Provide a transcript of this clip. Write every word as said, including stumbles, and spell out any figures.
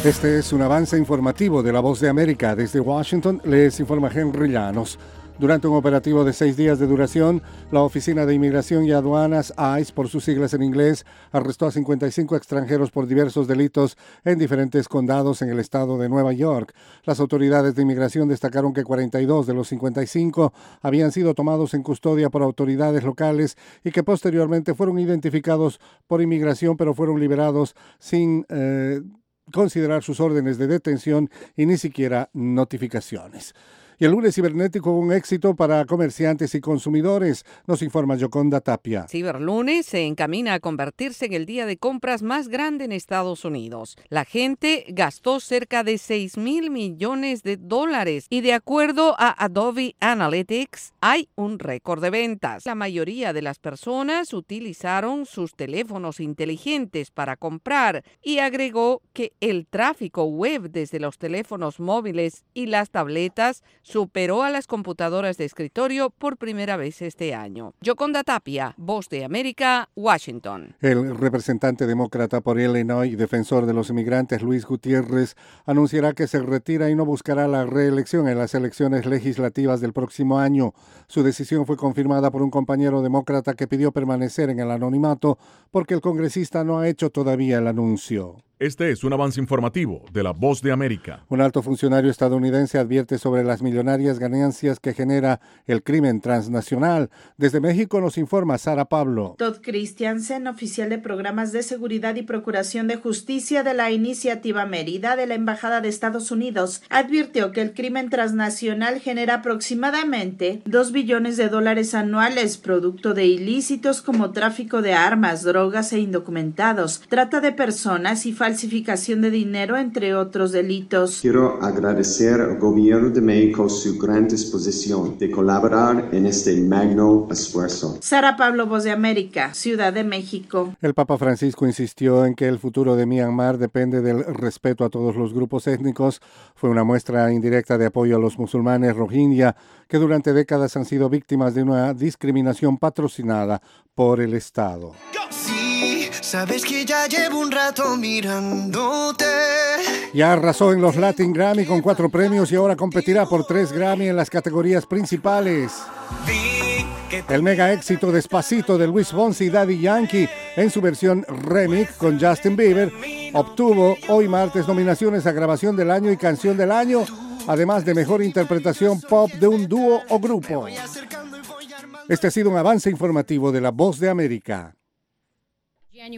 Este es un avance informativo de La Voz de América. Desde Washington les informa Henry Llanos. Durante un operativo de seis días de duración, la Oficina de Inmigración y Aduanas, ICE, por sus siglas en inglés, arrestó a cincuenta y cinco extranjeros por diversos delitos en diferentes condados en el estado de Nueva York. Las autoridades de inmigración destacaron que cuarenta y dos de los cincuenta y cinco habían sido tomados en custodia por autoridades locales y que posteriormente fueron identificados por inmigración, pero fueron liberados sin eh, considerar sus órdenes de detención y ni siquiera notificaciones. Y el lunes cibernético fue un éxito para comerciantes y consumidores, nos informa Yoconda Tapia. Ciberlunes se encamina a convertirse en el día de compras más grande en Estados Unidos. La gente gastó cerca de seis mil millones de dólares y de acuerdo a Adobe Analytics hay un récord de ventas. La mayoría de las personas utilizaron sus teléfonos inteligentes para comprar y agregó que el tráfico web desde los teléfonos móviles y las tabletas superó a las computadoras de escritorio por primera vez este año. Yoconda Tapia, Voz de América, Washington. El representante demócrata por Illinois y defensor de los inmigrantes, Luis Gutiérrez, anunciará que se retira y no buscará la reelección en las elecciones legislativas del próximo año. Su decisión fue confirmada por un compañero demócrata que pidió permanecer en el anonimato porque el congresista no ha hecho todavía el anuncio. Este es un avance informativo de La Voz de América. Un alto funcionario estadounidense advierte sobre las millonarias ganancias que genera el crimen transnacional. Desde México nos informa Sara Pablo. Todd Christiansen, oficial de programas de seguridad y procuración de justicia de la Iniciativa Mérida de la Embajada de Estados Unidos, advirtió que el crimen transnacional genera aproximadamente dos billones de dólares anuales, producto de ilícitos como tráfico de armas, drogas e indocumentados, trata de personas y falsificación falsificación de dinero, entre otros delitos. Quiero agradecer al gobierno de México su gran disposición de colaborar en este magno esfuerzo. Sara Pablo, Voz de América, Ciudad de México. El Papa Francisco insistió en que el futuro de Myanmar depende del respeto a todos los grupos étnicos. Fue una muestra indirecta de apoyo a los musulmanes rohingya, que durante décadas han sido víctimas de una discriminación patrocinada por el Estado. Sí, sabes que ya llevo un rato mirándote. Ya arrasó en los Latin Grammy con cuatro premios y ahora competirá por tres Grammy en las categorías principales. El mega éxito Despacito de Luis Fonsi y Daddy Yankee en su versión remix con Justin Bieber obtuvo hoy martes nominaciones a Grabación del Año y Canción del Año, además de Mejor Interpretación Pop de un dúo o grupo. Este ha sido un avance informativo de La Voz de América.